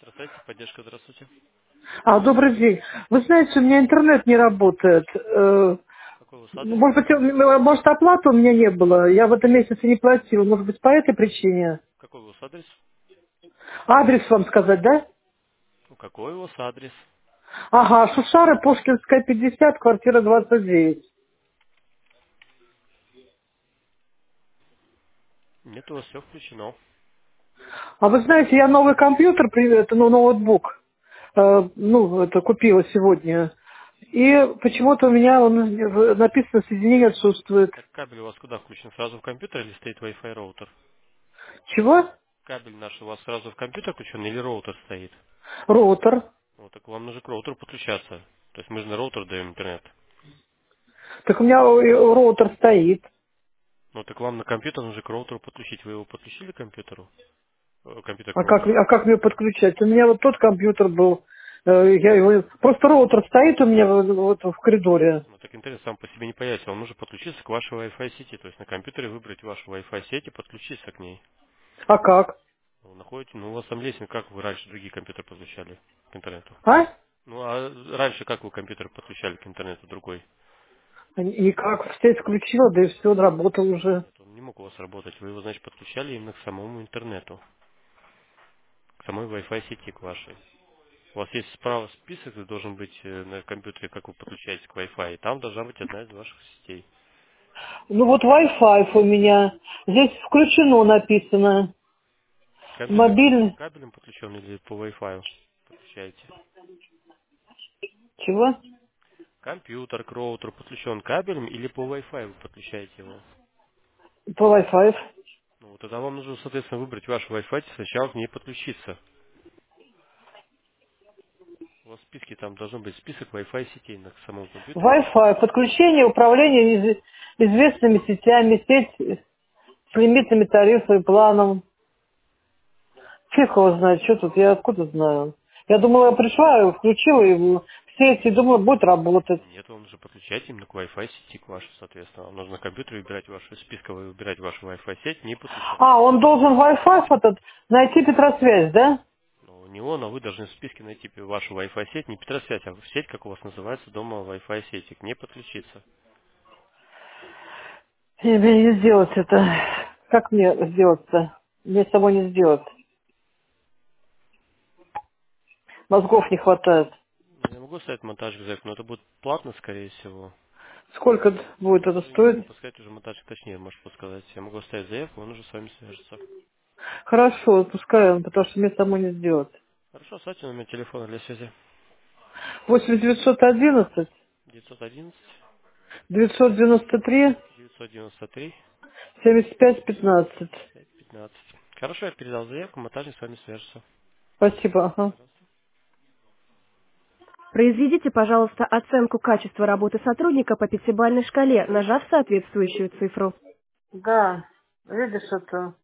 Здравствуйте, поддержка, здравствуйте. Добрый день. Вы знаете, у меня интернет не работает. Какой у вас адрес? Может быть, может, оплаты у меня не было. Я в этом месяце не платила. Может быть, по этой причине. Какой у вас адрес? Адрес вам сказать, да? Ну, какой у вас адрес? Ага, Шушара, Пушкинская, 50, квартира 29. Нет, у вас все включено. А вы знаете, я новый компьютер, это, ноутбук, это купила сегодня. И почему-то у меня написано, соединение отсутствует. Так кабель у вас куда включен? Сразу в компьютер или стоит Wi-Fi роутер? Чего? Кабель наш у вас сразу в компьютер включен или роутер стоит? Роутер. Вот, так вам нужно к роутеру подключаться. То есть мы же на роутер даем интернет. Так у меня роутер стоит. Ну так вам на компьютер нужно к роутеру подключить. Вы его подключили к компьютеру? Компьютер к А как, роутеру. а как мне подключать? У меня вот тот компьютер был, я его, просто роутер стоит у меня вот в коридоре. Ну так интернет сам по себе не появится. Вам нужно подключиться к вашей Wi-Fi сети. То есть на компьютере выбрать вашу Wi-Fi сеть и подключиться к ней. А как? Ну, находите, ну у вас там лестница, как вы раньше другие компьютеры подключали к интернету? А? Ну а раньше как вы компьютер подключали к интернету другой? Никак. Сеть включила, да и все, он работал уже. Нет, он не мог у вас работать. Вы его, значит, подключали именно к самому интернету, к самой Wi-Fi сети к вашей. У вас есть справа список, где должен быть на компьютере, как вы подключаетесь к Wi-Fi, и там должна быть одна из ваших сетей. Ну вот Wi-Fi у меня. Здесь включено написано. Компьютер у вас Мобильный. кабелем подключен или по Wi-Fi подключаете? Чего? Компьютер к роутеру подключен кабелем или по Wi-Fi вы подключаете его? По Wi-Fi. Ну, вот тогда вам нужно, соответственно, выбрать вашу Wi-Fi и сначала к ней подключиться. У вас в списке там должен быть список Wi-Fi сетей на самом компьютере. Wi-Fi. Подключение, управление известными сетями, сеть с лимитными тарифами и планом. Фиг его знает, что тут, я откуда знаю. Я думала, я пришла, включила его, все эти, думала, будет работать. Нет, вам нужно подключать именно к Wi-Fi сети к вашей, соответственно. Вам нужно на компьютере выбирать вашу списковую, выбирать вашу Wi-Fi сеть, не подключаться. Он должен Wi-Fi этот найти Петросвязь, да? Но у него, но вы должны в списке найти вашу Wi-Fi сеть, не Петросвязь, а сеть, как у вас называется дома Wi-Fi сети, к ней подключиться. Мне не сделать это. Как мне сделать-то? Мне самой не сделать. Мозгов не хватает. Ну, я могу ставить монтаж заявку, но это будет платно, скорее всего. Сколько будет Я это уже не могу стоить? подсказать, уже монтаж точнее, может подсказать. Я могу оставить заявку, он уже с вами свяжется. Хорошо, пускай он, потому что мне самой не сделать. Хорошо, оставьте номер телефона для связи. 8911 911 993 993 75 15. 515. Хорошо, я передал заявку, монтажник с вами свяжется. Спасибо, ага. Пожалуйста. Произведите, пожалуйста, оценку качества работы сотрудника по пятибалльной шкале, нажав соответствующую цифру. Да, видишь это.